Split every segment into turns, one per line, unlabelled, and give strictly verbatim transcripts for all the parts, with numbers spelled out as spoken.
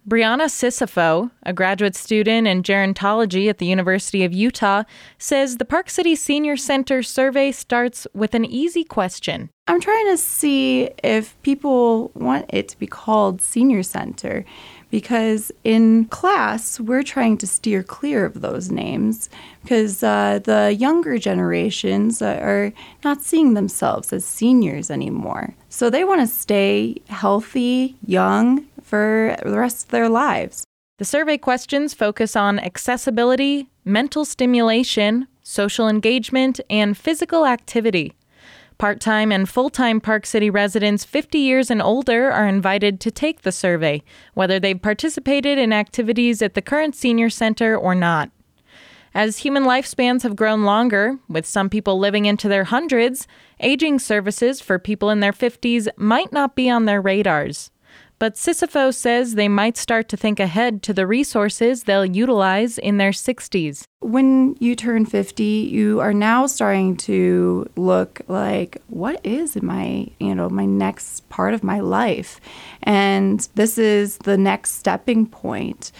Brianna Sisifo, a graduate student in gerontology at the University of Utah, says the Park City Senior Center survey starts with an easy question.
I'm trying to see if people want it to be called Senior Center, because in class, we're trying to steer clear of those names because uh, the younger generations are not seeing themselves as seniors anymore. So they want to stay healthy, young for the rest of their lives.
The survey questions focus on accessibility, mental stimulation, social engagement, and physical activity. Part-time and full-time Park City residents fifty years and older are invited to take the survey, whether they've participated in activities at the current senior center or not. As human lifespans have grown longer, with some people living into their hundreds, aging services for people in their fifties might not be on their radars. But Sisifo says they might start to think ahead to the resources they'll utilize in their sixties.
When you turn fifty, you are now starting to look like, what is my, you know, my next part of my life? And this is the next stepping point.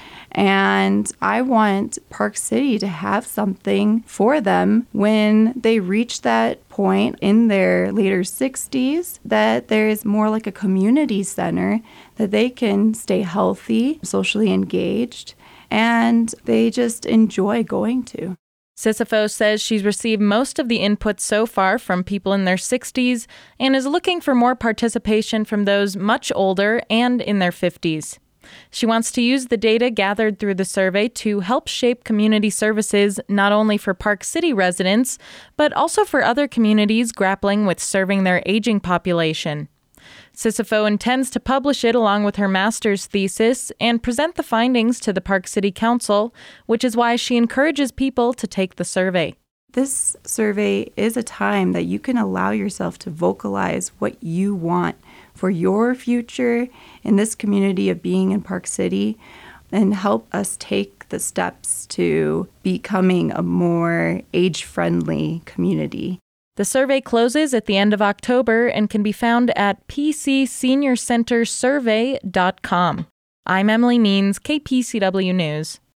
And I want Park City to have something for them when they reach that point in their later sixties, that there is more like a community center that they can stay healthy, socially engaged, and they just enjoy going to.
Sisifo says she's received most of the input so far from people in their sixties and is looking for more participation from those much older and in their fifties. She wants to use the data gathered through the survey to help shape community services not only for Park City residents, but also for other communities grappling with serving their aging population. Sisifo intends to publish it along with her master's thesis and present the findings to the Park City Council, which is why she encourages people to take the survey.
This survey is a time that you can allow yourself to vocalize what you want for your future in this community of being in Park City and help us take the steps to becoming a more age-friendly community.
The survey closes at the end of October and can be found at p c senior center survey dot com. I'm Emily Means, K P C W News.